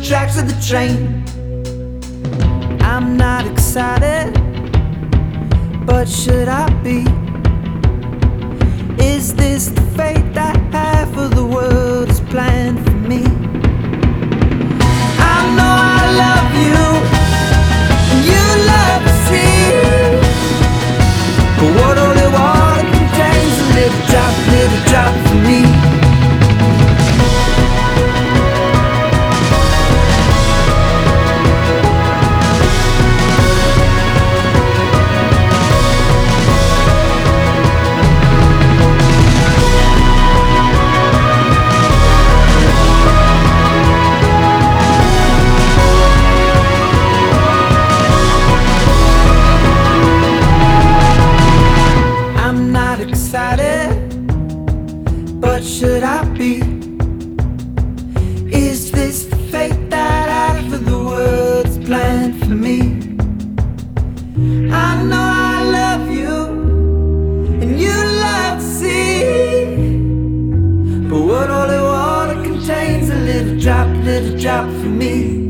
tracks of the train. I'm not excited, but should I be? Is this the fate that half of the world has planned for me? I know I love you, and you love the sea, but what only water contains a little drop for me. But should I be? Is this the fate that half of the world's planned for me? I know I love you, and you love the sea, but what holy water contains a little drop for me.